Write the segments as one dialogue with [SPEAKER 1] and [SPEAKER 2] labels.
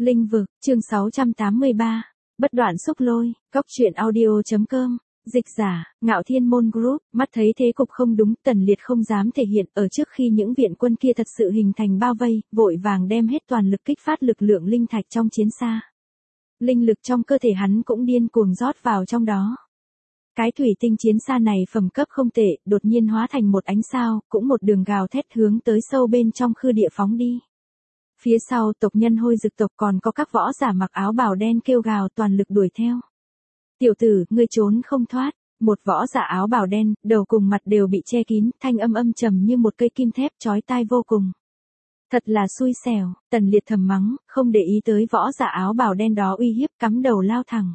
[SPEAKER 1] Linh vực, chương 683. Bất đoạn xúc lôi, góc truyện audio.com. Dịch giả, Ngạo Thiên Môn Group. Mắt thấy thế cục không đúng, Tần Liệt không dám thể hiện ở trước khi những viện quân kia thật sự hình thành bao vây, vội vàng đem hết toàn lực kích phát lực lượng linh thạch trong chiến xa. Linh lực trong cơ thể hắn cũng điên cuồng rót vào trong đó. Cái thủy tinh chiến xa này phẩm cấp không tệ, đột nhiên hóa thành một ánh sao, cũng một đường gào thét hướng tới sâu bên trong khư địa phóng đi. Phía sau tộc nhân Hôi Dực tộc còn có các võ giả mặc áo bào đen kêu gào toàn lực đuổi theo. Tiểu tử, ngươi trốn không thoát. Một võ giả áo bào đen, đầu cùng mặt đều bị che kín, thanh âm trầm như một cây kim thép chói tai vô cùng. Thật là xui xẻo, Tần Liệt thầm mắng, không để ý tới võ giả áo bào đen đó uy hiếp, cắm đầu lao thẳng.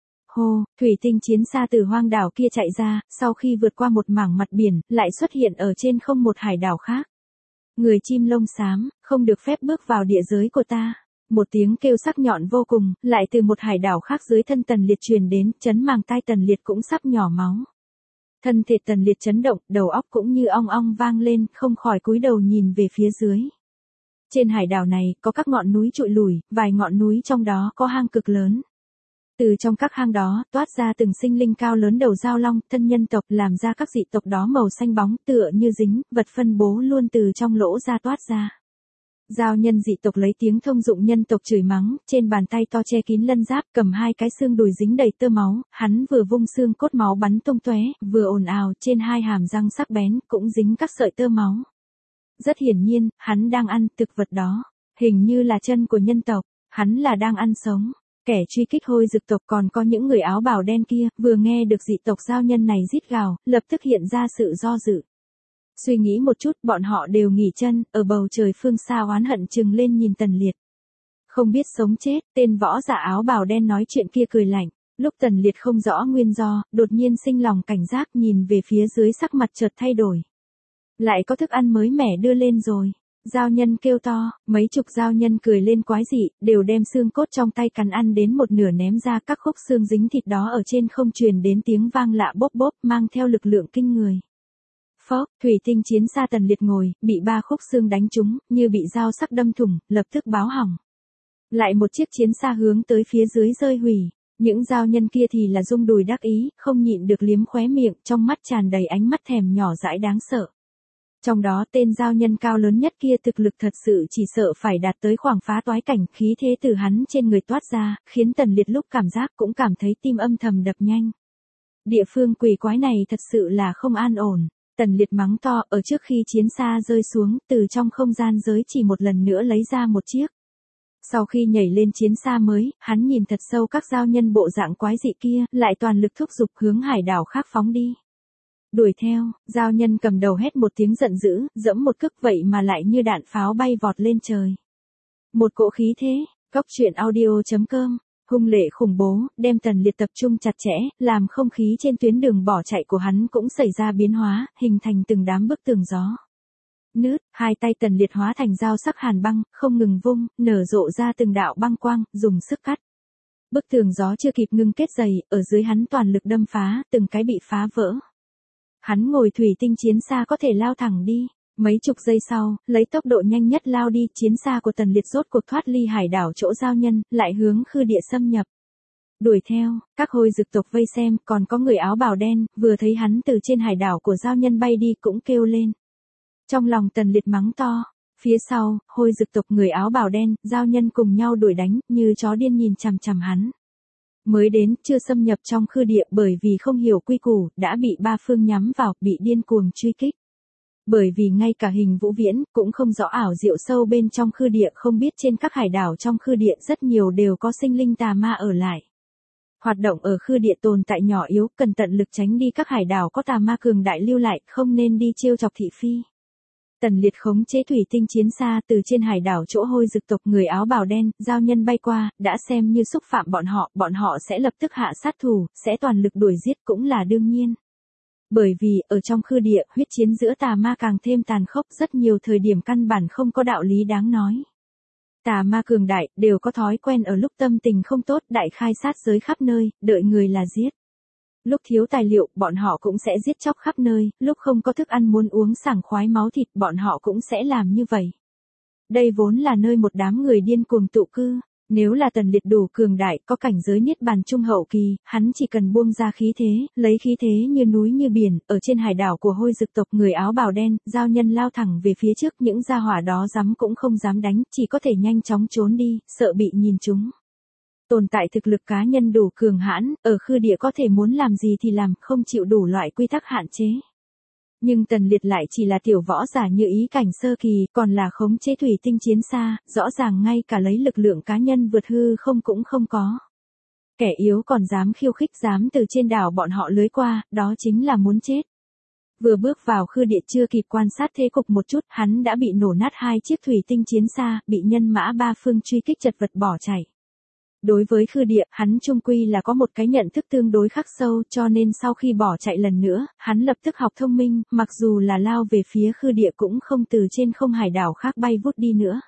[SPEAKER 1] Hô, thủy tinh chiến xa từ hoang đảo kia chạy ra, sau khi vượt qua một mảng mặt biển, lại xuất hiện ở trên không một hải đảo khác. Người chim lông xám, không được phép bước vào địa giới của ta. Một tiếng kêu sắc nhọn vô cùng, lại từ một hải đảo khác dưới thân Tần Liệt truyền đến, chấn màng tai Tần Liệt cũng sắp nhỏ máu. Thân thể Tần Liệt chấn động, đầu óc cũng như ong ong vang lên, không khỏi cúi đầu nhìn về phía dưới. Trên hải đảo này, có các ngọn núi trụi lủi, vài ngọn núi trong đó có hang cực lớn. Từ trong các hang đó, toát ra từng sinh linh cao lớn đầu dao long, thân nhân tộc, làm ra các dị tộc đó màu xanh bóng, tựa như dính, vật phân bố luôn từ trong lỗ ra toát ra. Giao nhân dị tộc lấy tiếng thông dụng nhân tộc chửi mắng, trên bàn tay to che kín lân giáp, cầm hai cái xương đùi dính đầy tơ máu, hắn vừa vung xương cốt máu bắn tung tóe, vừa ồn ào, trên hai hàm răng sắc bén, cũng dính các sợi tơ máu. Rất hiển nhiên, hắn đang ăn thực vật đó, hình như là chân của nhân tộc, hắn là đang ăn sống. Kẻ truy kích Hôi Dực tộc còn có những người áo bào đen kia, vừa nghe được dị tộc giao nhân này rít gào, lập tức hiện ra sự do dự. Suy nghĩ một chút, bọn họ đều nghỉ chân, ở bầu trời phương xa oán hận trừng lên nhìn Tần Liệt. Không biết sống chết, tên võ giả áo bào đen nói chuyện kia cười lạnh. Lúc Tần Liệt không rõ nguyên do, đột nhiên sinh lòng cảnh giác nhìn về phía dưới, sắc mặt chợt thay đổi. Lại có thức ăn mới mẻ đưa lên rồi. Giao nhân kêu to, mấy chục giao nhân cười lên quái dị, đều đem xương cốt trong tay cắn ăn đến một nửa ném ra, các khúc xương dính thịt đó ở trên không truyền đến tiếng vang lạ bốp bốp, mang theo lực lượng kinh người. Phốc, thủy tinh chiến xa Tần Liệt ngồi, bị ba khúc xương đánh trúng, như bị dao sắc đâm thủng, lập tức báo hỏng. Lại một chiếc chiến xa hướng tới phía dưới rơi hủy. Những giao nhân kia thì là rung đùi đắc ý, không nhịn được liếm khóe miệng, trong mắt tràn đầy ánh mắt thèm nhỏ dãi đáng sợ. Trong đó tên giao nhân cao lớn nhất kia thực lực thật sự chỉ sợ phải đạt tới khoảng phá toái cảnh, khí thế từ hắn trên người toát ra, khiến Tần Liệt lúc cảm giác cũng cảm thấy tim âm thầm đập nhanh. Địa phương quỷ quái này thật sự là không an ổn. Tần Liệt mắng to, ở trước khi chiến xa rơi xuống, từ trong không gian giới chỉ một lần nữa lấy ra một chiếc. Sau khi nhảy lên chiến xa mới, hắn nhìn thật sâu các giao nhân bộ dạng quái dị kia, lại toàn lực thúc giục hướng hải đảo khác phóng đi. Đuổi theo, giao nhân cầm đầu hét một tiếng giận dữ, dẫm một cước vậy mà lại như đạn pháo bay vọt lên trời. Một cỗ khí thế, góc truyện audio.com, hung lệ khủng bố, đem Tần Liệt tập trung chặt chẽ, làm không khí trên tuyến đường bỏ chạy của hắn cũng xảy ra biến hóa, hình thành từng đám bức tường gió. Nứt, hai tay Tần Liệt hóa thành dao sắc hàn băng, không ngừng vung, nở rộ ra từng đạo băng quang, dùng sức cắt. Bức tường gió chưa kịp ngưng kết dày, ở dưới hắn toàn lực đâm phá, từng cái bị phá vỡ. Hắn ngồi thủy tinh chiến xa có thể lao thẳng đi. Mấy chục giây sau, lấy tốc độ nhanh nhất lao đi, chiến xa của Tần Liệt rốt cuộc thoát ly hải đảo chỗ giao nhân, lại hướng khư địa xâm nhập. Đuổi theo, các Hôi Dực tộc vây xem, còn có người áo bào đen, vừa thấy hắn từ trên hải đảo của giao nhân bay đi cũng kêu lên. Trong lòng Tần Liệt mắng to, phía sau, Hôi Dực tộc người áo bào đen, giao nhân cùng nhau đuổi đánh, như chó điên nhìn chằm chằm hắn. Mới đến, chưa xâm nhập trong khư địa bởi vì không hiểu quy củ, đã bị ba phương nhắm vào, bị điên cuồng truy kích. Bởi vì ngay cả Hình Vũ Viễn, cũng không rõ ảo diệu sâu bên trong khư địa, không biết trên các hải đảo trong khư địa rất nhiều đều có sinh linh tà ma ở lại. Hoạt động ở khư địa tồn tại nhỏ yếu, cần tận lực tránh đi các hải đảo có tà ma cường đại lưu lại, không nên đi trêu chọc thị phi. Tần Liệt khống chế thủy tinh chiến xa từ trên hải đảo chỗ Hôi Dực tộc người áo bào đen, giao nhân bay qua, đã xem như xúc phạm bọn họ sẽ lập tức hạ sát thủ, sẽ toàn lực đuổi giết cũng là đương nhiên. Bởi vì, ở trong khư địa, huyết chiến giữa tà ma càng thêm tàn khốc, rất nhiều thời điểm căn bản không có đạo lý đáng nói. Tà ma cường đại, đều có thói quen ở lúc tâm tình không tốt, đại khai sát giới khắp nơi, đợi người là giết. Lúc thiếu tài liệu, bọn họ cũng sẽ giết chóc khắp nơi, lúc không có thức ăn muốn uống sảng khoái máu thịt, bọn họ cũng sẽ làm như vậy. Đây vốn là nơi một đám người điên cuồng tụ cư, Nếu là Tần Liệt đủ cường đại, có cảnh giới niết bàn trung hậu kỳ, hắn chỉ cần buông ra khí thế, lấy khí thế như núi như biển, ở trên hải đảo của Hôi Dực tộc người áo bào đen, giao nhân lao thẳng về phía trước, những gia hỏa đó dám cũng không dám đánh, chỉ có thể nhanh chóng trốn đi, sợ bị nhìn trúng. Tồn tại thực lực cá nhân đủ cường hãn, ở Khư Địa có thể muốn làm gì thì làm, không chịu đủ loại quy tắc hạn chế. Nhưng Tần Liệt lại chỉ là tiểu võ giả như ý cảnh sơ kỳ, còn là khống chế thủy tinh chiến xa, rõ ràng ngay cả lấy lực lượng cá nhân vượt hư không cũng không có. Kẻ yếu còn dám khiêu khích, dám từ trên đảo bọn họ lưới qua, đó chính là muốn chết. Vừa bước vào Khư Địa chưa kịp quan sát thế cục một chút, hắn đã bị nổ nát 2 chiếc thủy tinh chiến xa, bị nhân mã 3 phương truy kích chật vật bỏ chạy. Đối với Khư Địa, hắn chung quy là có một cái nhận thức tương đối khắc sâu, cho nên sau khi bỏ chạy lần nữa, hắn lập tức học thông minh, mặc dù là lao về phía Khư Địa cũng không từ trên không hải đảo khác bay vút đi nữa.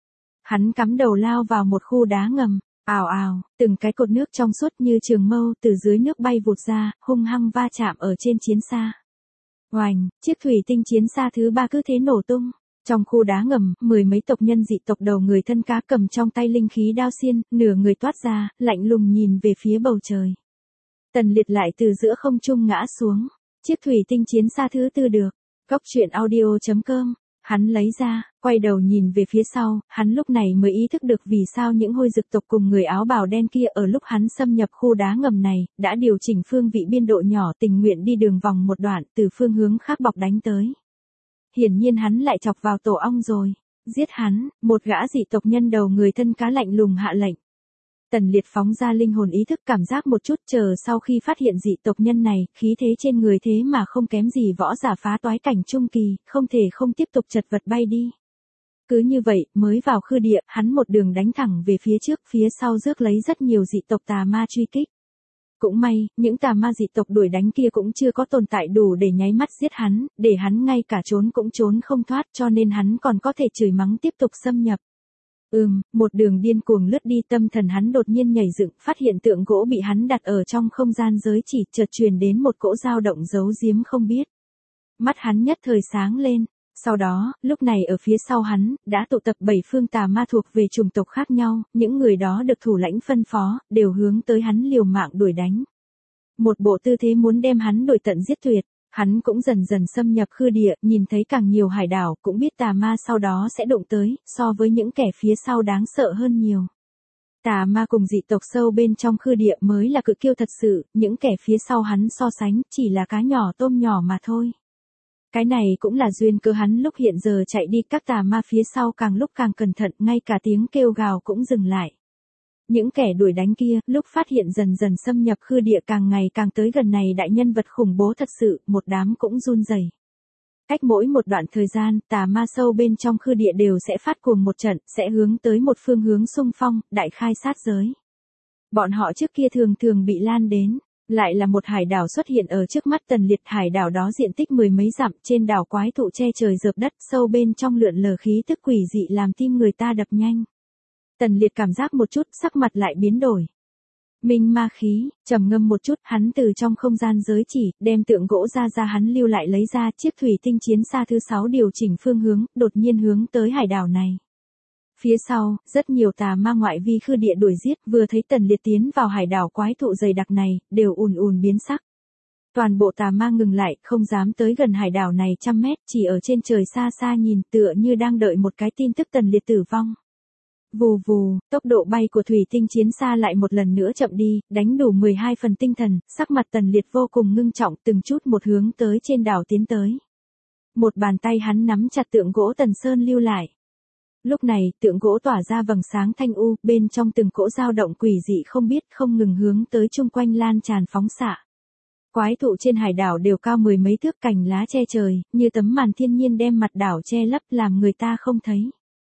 [SPEAKER 1] Hắn cắm đầu lao vào một khu đá ngầm, ào ào, từng cái cột nước trong suốt như trường mâu từ dưới nước bay vụt ra, hung hăng va chạm ở trên chiến xa. Oành, chiếc thủy tinh chiến xa thứ 3 cứ thế nổ tung. Trong khu đá ngầm, 10 mấy tộc nhân dị tộc đầu người thân cá cầm trong tay linh khí đao xiên, nửa người toát ra, lạnh lùng nhìn về phía bầu trời. Tần Liệt lại từ giữa không trung ngã xuống. Chiếc thủy tinh chiến xa thứ 4 được. Góc truyện audio.com. Hắn lấy ra, quay đầu nhìn về phía sau, hắn lúc này mới ý thức được vì sao những Hôi Dực tộc cùng người áo bào đen kia ở lúc hắn xâm nhập khu đá ngầm này, đã điều chỉnh phương vị biên độ nhỏ tình nguyện đi đường vòng một đoạn từ phương hướng khác bọc đánh tới. Hiển nhiên hắn lại chọc vào tổ ong rồi. Giết hắn, một gã dị tộc nhân đầu người thân cá lạnh lùng hạ lệnh. Tần Liệt phóng ra linh hồn ý thức cảm giác một chút, chờ sau khi phát hiện dị tộc nhân này, khí thế trên người thế mà không kém gì võ giả phá toái cảnh trung kỳ, không thể không tiếp tục chật vật bay đi. Cứ như vậy, mới vào Khư Địa, hắn một đường đánh thẳng về phía trước, phía sau rước lấy rất nhiều dị tộc tà ma truy kích. Cũng may, những tà ma dị tộc đuổi đánh kia cũng chưa có tồn tại đủ để nháy mắt giết hắn, để hắn ngay cả trốn cũng trốn không thoát, cho nên hắn còn có thể chửi mắng tiếp tục xâm nhập. Một đường điên cuồng lướt đi, tâm thần hắn đột nhiên nhảy dựng, phát hiện tượng gỗ bị hắn đặt ở trong không gian giới chỉ, chợt truyền đến một cỗ dao động giấu giếm không biết. Mắt hắn nhất thời sáng lên. Sau đó, lúc này ở phía sau hắn, đã tụ tập 7 phương tà ma thuộc về chủng tộc khác nhau, những người đó được thủ lãnh phân phó, đều hướng tới hắn liều mạng đuổi đánh. Một bộ tư thế muốn đem hắn đuổi tận giết tuyệt, hắn cũng dần dần xâm nhập Khư Địa, nhìn thấy càng nhiều hải đảo, cũng biết tà ma sau đó sẽ đụng tới, so với những kẻ phía sau đáng sợ hơn nhiều. Tà ma cùng dị tộc sâu bên trong Khư Địa mới là cự kiêu thật sự, những kẻ phía sau hắn so sánh, chỉ là cá nhỏ tôm nhỏ mà thôi. Cái này cũng là duyên cớ hắn lúc hiện giờ chạy đi, các tà ma phía sau càng lúc càng cẩn thận, ngay cả tiếng kêu gào cũng dừng lại. Những kẻ đuổi đánh kia, lúc phát hiện dần dần xâm nhập Khư Địa càng ngày càng tới gần này đại nhân vật khủng bố thật sự, một đám cũng run rẩy. Cách mỗi một đoạn thời gian, tà ma sâu bên trong Khư Địa đều sẽ phát cuồng một trận, sẽ hướng tới một phương hướng xung phong, đại khai sát giới. Bọn họ trước kia thường thường bị lan đến. Lại là một hải đảo xuất hiện ở trước mắt Tần Liệt, hải đảo đó diện tích 10 mấy dặm, trên đảo quái thụ che trời rợp đất, sâu bên trong lượn lờ khí tức quỷ dị làm tim người ta đập nhanh. Tần Liệt cảm giác một chút, sắc mặt lại biến đổi. Minh ma khí, trầm ngâm một chút, hắn từ trong không gian giới chỉ, đem tượng gỗ ra hắn lưu lại lấy ra chiếc thủy tinh chiến xa thứ 6 điều chỉnh phương hướng, đột nhiên hướng tới hải đảo này. Phía sau, rất nhiều tà ma ngoại vi Khư Địa đuổi giết, vừa thấy Tần Liệt tiến vào hải đảo quái thụ dày đặc này, đều ùn biến sắc. Toàn bộ tà ma ngừng lại, không dám tới gần hải đảo này trăm mét, chỉ ở trên trời xa xa nhìn, tựa như đang đợi một cái tin tức Tần Liệt tử vong. Vù vù, tốc độ bay của thủy tinh chiến xa lại một lần nữa chậm đi, đánh đủ 12 phần tinh thần, sắc mặt Tần Liệt vô cùng ngưng trọng, từng chút một hướng tới trên đảo tiến tới. Một bàn tay hắn nắm chặt tượng gỗ Tần Sơn lưu lại. Lúc này, tượng gỗ tỏa ra vầng sáng thanh u, bên trong từng cỗ dao động quỷ dị không biết, không ngừng hướng tới chung quanh lan tràn phóng xạ. Quái thụ trên hải đảo đều cao 10 mấy thước, cành lá che trời, như tấm màn thiên nhiên đem mặt đảo che lấp làm người ta không thấy.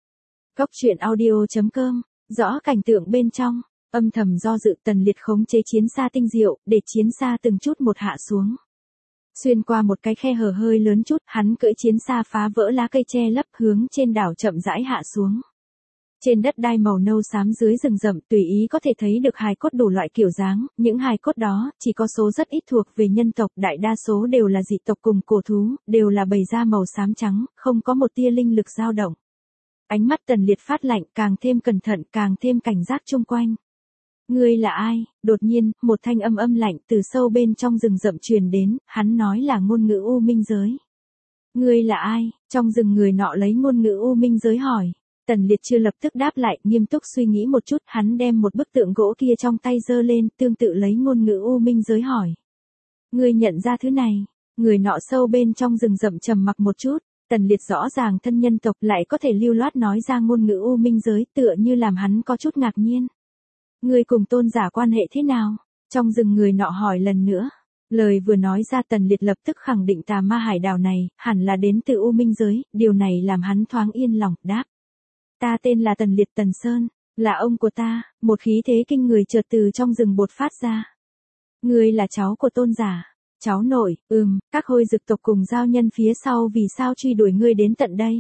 [SPEAKER 1] Góc truyện audio.com, rõ cảnh tượng bên trong, âm thầm do dự, Tần Liệt khống chế chiến xa tinh diệu, để chiến xa từng chút một hạ xuống. Xuyên qua một cái khe hở hơi lớn chút, hắn cưỡi chiến xa phá vỡ lá cây che lấp, hướng trên đảo chậm rãi hạ xuống. Trên đất đai màu nâu xám dưới rừng rậm, tùy ý có thể thấy được hài cốt đủ loại kiểu dáng, những hài cốt đó, chỉ có số rất ít thuộc về nhân tộc, đại đa số đều là dị tộc cùng cổ thú, đều là bầy da màu xám trắng, không có một tia linh lực dao động. Ánh mắt Tần Liệt phát lạnh, càng thêm cẩn thận, càng thêm cảnh giác chung quanh. Ngươi là ai? Đột nhiên, một thanh âm âm lạnh từ sâu bên trong rừng rậm truyền đến, hắn nói là ngôn ngữ U Minh giới. Ngươi là ai? Trong rừng người nọ lấy ngôn ngữ U Minh giới hỏi. Tần Liệt chưa lập tức đáp lại, nghiêm túc suy nghĩ một chút, hắn đem một bức tượng gỗ kia trong tay giơ lên, tương tự lấy ngôn ngữ U Minh giới hỏi. Ngươi nhận ra thứ này? Người nọ sâu bên trong rừng rậm trầm mặc một chút, Tần Liệt rõ ràng thân nhân tộc lại có thể lưu loát nói ra ngôn ngữ U Minh giới, tựa như làm hắn có chút ngạc nhiên. Ngươi cùng tôn giả quan hệ thế nào? Trong rừng người nọ hỏi lần nữa. Lời vừa nói ra Tần Liệt lập tức khẳng định tà ma hải đảo này, hẳn là đến từ U Minh giới, điều này làm hắn thoáng yên lòng, đáp. Ta tên là Tần Liệt Tần Sơn, là ông của ta, một khí thế kinh người chợt từ trong rừng bột phát ra. Ngươi là cháu của tôn giả. Cháu nội, các hôi dực tộc cùng giao nhân phía sau vì sao truy đuổi ngươi đến tận đây?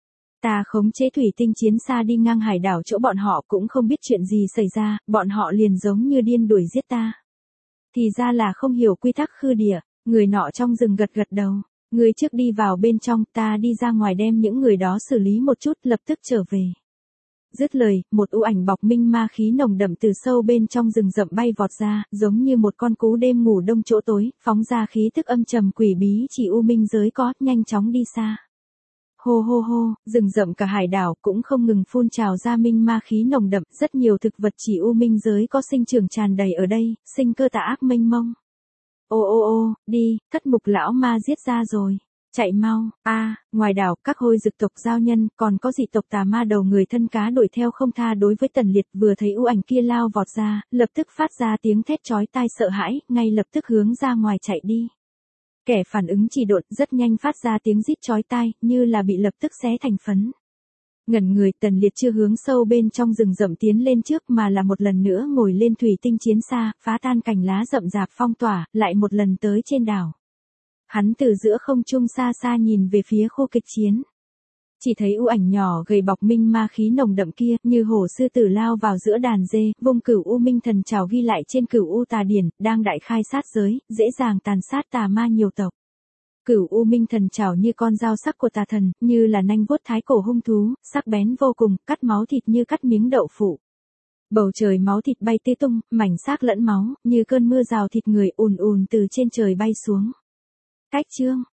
[SPEAKER 1] Ta khống chế thủy tinh chiến xa đi ngang hải đảo chỗ bọn họ cũng không biết chuyện gì xảy ra, bọn họ liền giống như điên đuổi giết ta. Thì ra là không hiểu quy tắc khư địa, người nọ trong rừng gật gật đầu. Ngươi trước đi vào bên trong, ta đi ra ngoài đem những người đó xử lý một chút, lập tức trở về. Dứt lời, một u ảnh bọc minh ma khí nồng đậm từ sâu bên trong rừng rậm bay vọt ra, giống như một con cú đêm ngủ đông chỗ tối, phóng ra khí tức âm trầm quỷ bí chỉ U Minh giới có, nhanh chóng đi xa. Hô hô hô, rừng rậm cả hải đảo cũng không ngừng phun trào ra minh ma khí nồng đậm, rất nhiều thực vật chỉ U Minh giới có sinh trưởng tràn đầy ở đây, sinh cơ tà ác mênh mông. Ô ô ô, đi, thất mục lão ma giết ra rồi. Chạy mau, ngoài đảo, các hôi dực tộc giao nhân, còn có dị tộc tà ma đầu người thân cá đuổi theo không tha đối với Tần Liệt vừa thấy u ảnh kia lao vọt ra, lập tức phát ra tiếng thét chói tai sợ hãi, ngay lập tức hướng ra ngoài chạy đi. Kẻ phản ứng trì độn rất nhanh phát ra tiếng rít chói tai, như là bị lập tức xé thành phấn. Ngẩn người, Tần Liệt chưa hướng sâu bên trong rừng rậm tiến lên trước mà là một lần nữa ngồi lên thủy tinh chiến xa, phá tan cành lá rậm rạp phong tỏa, lại một lần tới trên đảo. Hắn từ giữa không trung xa xa nhìn về phía khu kịch chiến. Chỉ thấy u ảnh nhỏ gầy bọc minh ma khí nồng đậm kia, như hổ sư tử lao vào giữa đàn dê, vung cửu u minh thần trảo ghi lại trên cửu u tà điển, đang đại khai sát giới, dễ dàng tàn sát tà ma nhiều tộc. Cửu u minh thần trảo như con dao sắc của tà thần, như là nanh vuốt thái cổ hung thú, sắc bén vô cùng, cắt máu thịt như cắt miếng đậu phụ. Bầu trời máu thịt bay tê tung, mảnh xác lẫn máu, như cơn mưa rào thịt người ùn ùn từ trên trời bay xuống. Cách chương